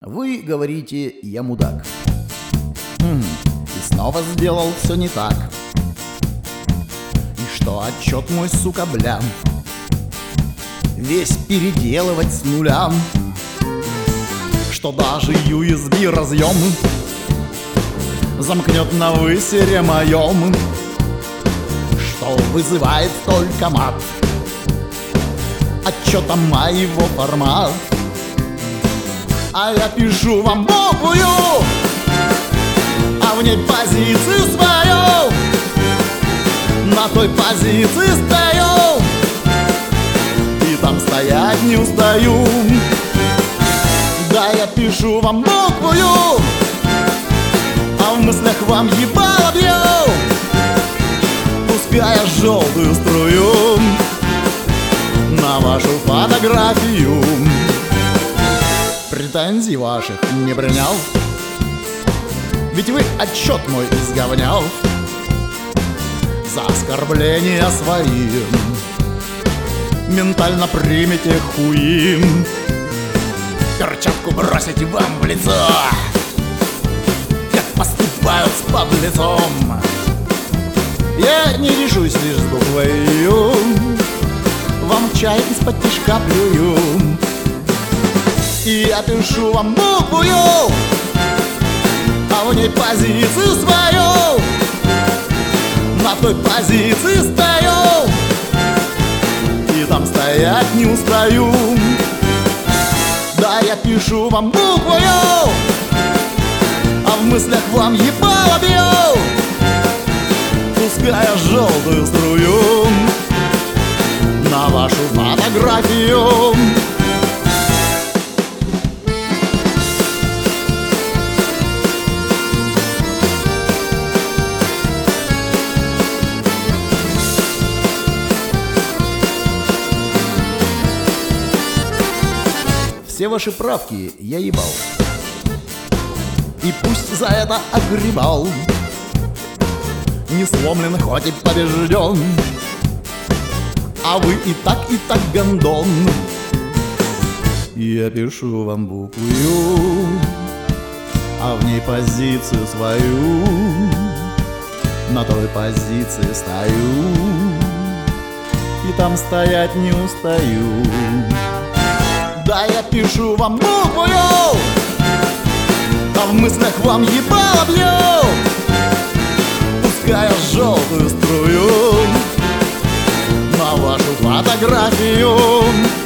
Вы говорите: я мудак. И снова сделал все не так. И что отчет мой, сука, блям, весь переделывать с нуля. Что даже USB разъем замкнет на высере моем. Что вызывает только мат отчета моего формат. А я пишу вам буквую, а в ней позицию свою. На той позиции стою и там стоять не устаю. Да, я пишу вам буквую, а в мыслях вам ебало бью, пуская желтую струю на вашу фотографию. Претензий ваших не принял, ведь вы отчет мой изговнял. За оскорбления свои ментально примите хуи. Перчатку бросите вам в лицо, как поступают с подлецом. Я не решусь лишь с буквой «Ю», вам чай из-под тишка плюю. И я пишу вам буквую, а в ней позицию свою. На той позиции стою и там стоять не устаю. Да, я пишу вам буквую, а в мыслях вам ебало бью, пуская желтую струю на вашу фотографию. Все ваши правки я ебал, и пусть за это огребал. Не сломлен, хоть и побежден, а вы и так гондон. Я пишу вам буквую, а в ней позицию свою. На той позиции стою и там стоять не устаю. Да, я пишу вам буквую, а в мыслях вам ебало бью, пуская желтую струю на вашу фотографию.